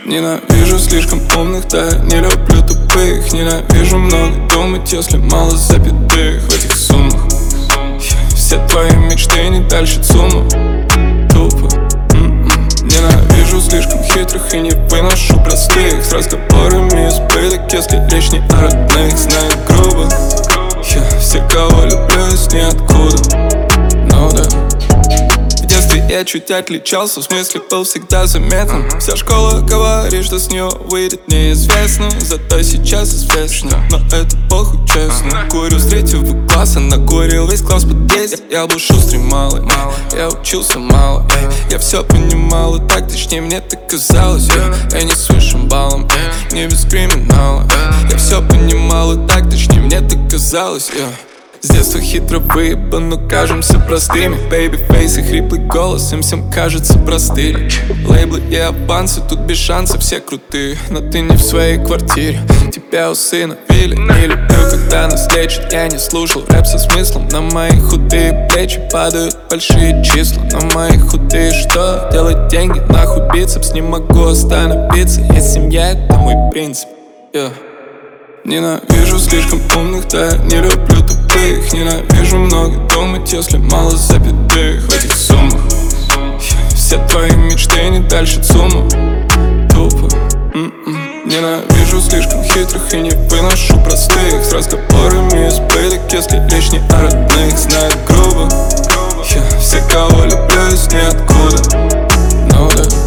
Ненавижу слишком умных, да я не люблю тупых. Ненавижу много думать, если мало запятых в этих суммах. Все твои мечты не дальше ЦУМа. Тупо. Ненавижу слишком хитрых и не выношу простых с разговорами избыток, если речь не о родных. Знаю грубо, все, кого люблю из ниоткуда. Ну да. В детстве я чуть отличался, в смысле был всегда заметным. Вся школа говорит, что с нее выйдет неизвестно, зато сейчас известно. Но это похуй, честно. Курю с 3 класса, накурил весь класс в подъезде. Я был шустрый малый, я учился мало. Я все понимал, и так точнее мне так казалось. Я не с высшим баллом, не без криминала. Я все понимал, и так точнее мне так казалось. С детства хитро выебан, но кажемся простыми. Бэйби-фейс и хриплый голос, им всем кажется простыми. Лейблы и авансы, тут без шансов все крутые. Но ты не в своей квартире, тебя усыновили. Не люблю, когда нас лечат, я не слушал рэп со смыслом. На мои худые плечи падают большие числа. На мои худые что? Делать деньги, нахуй бицепс. Не могу остановиться, есть семья, это мой принцип. Ненавижу слишком умных, да я не люблю тупых. Ненавижу много думать, если мало запятых в этих суммах. Все твои мечты не дальше ЦУМа. Тупо. Ненавижу слишком хитрых и не выношу простых с разговорами избыток, если речь не о родных. Знаю грубо, все, кого люблю из ниоткуда. Ну да.